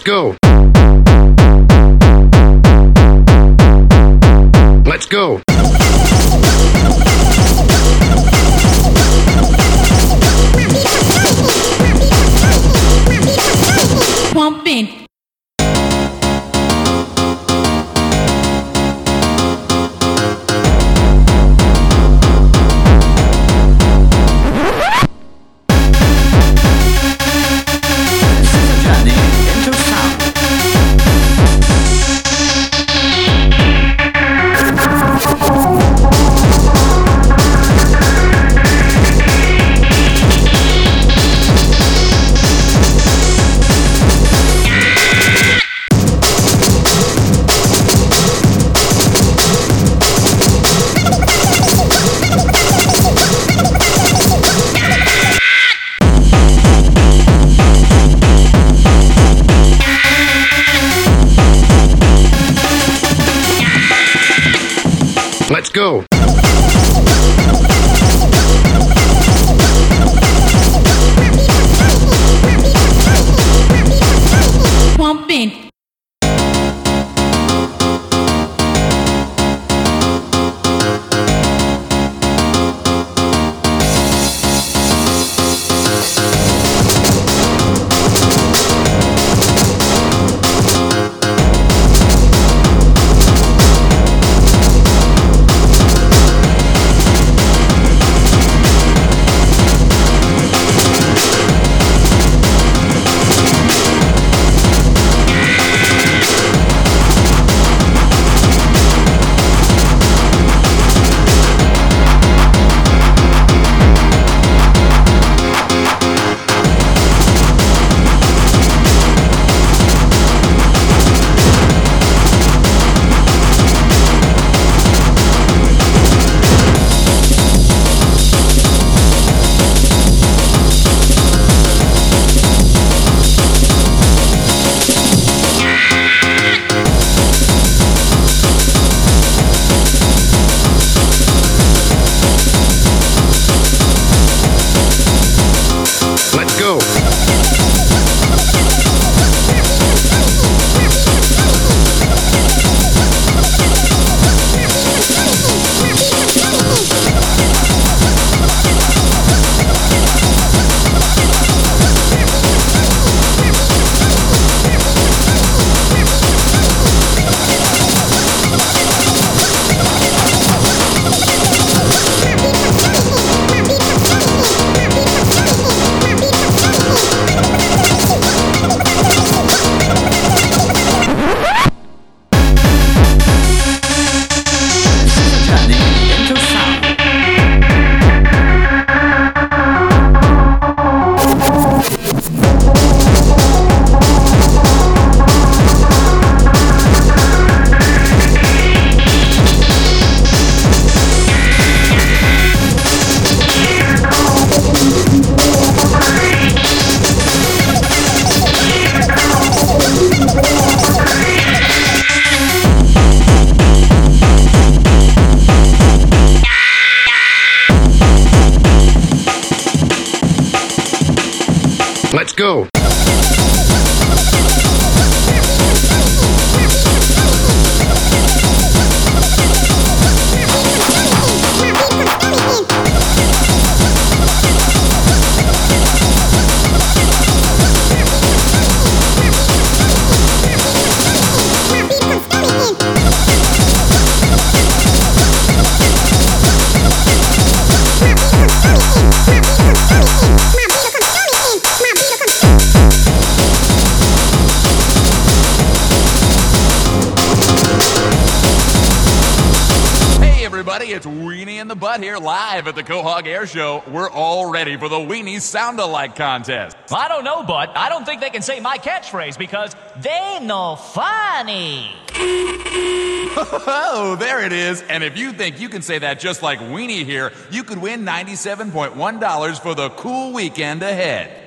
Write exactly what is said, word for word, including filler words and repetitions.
go. Let's go. Pumping. Let's go. Pumping. Let's go. It's Weenie and the Butt here live at the Quahog Air Show. We're all ready for the Weenie Sound-Alike contest. I don't know, Butt. I don't think they can say my catchphrase because they no funny. Oh, there it is. And if you think you can say that just like Weenie here, you could win ninety-seven point one dollars for the cool weekend ahead.